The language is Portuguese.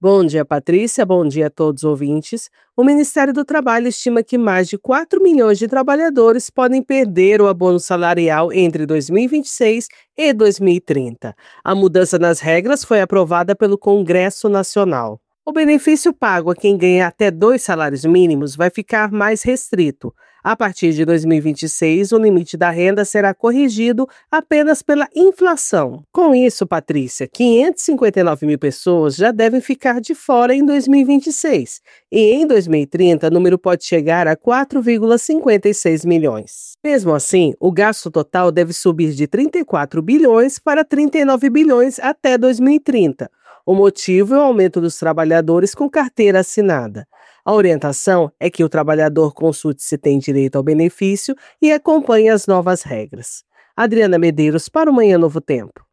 Bom dia, Patrícia. Bom dia a todos os ouvintes. O Ministério do Trabalho estima que mais de 4 milhões de trabalhadores podem perder o abono salarial entre 2026 e 2030. A mudança nas regras foi aprovada pelo Congresso Nacional. O benefício pago a quem ganha até 2 salários mínimos vai ficar mais restrito. A partir de 2026, o limite da renda será corrigido apenas pela inflação. Com isso, Patrícia, 559 mil pessoas já devem ficar de fora em 2026. E em 2030, o número pode chegar a 4,56 milhões. Mesmo assim, o gasto total deve subir de 34 bilhões para 39 bilhões até 2030. O motivo é o aumento dos trabalhadores com carteira assinada. A orientação é que o trabalhador consulte se tem direito ao benefício e acompanhe as novas regras. Adriana Medeiros para o Manhã Novo Tempo.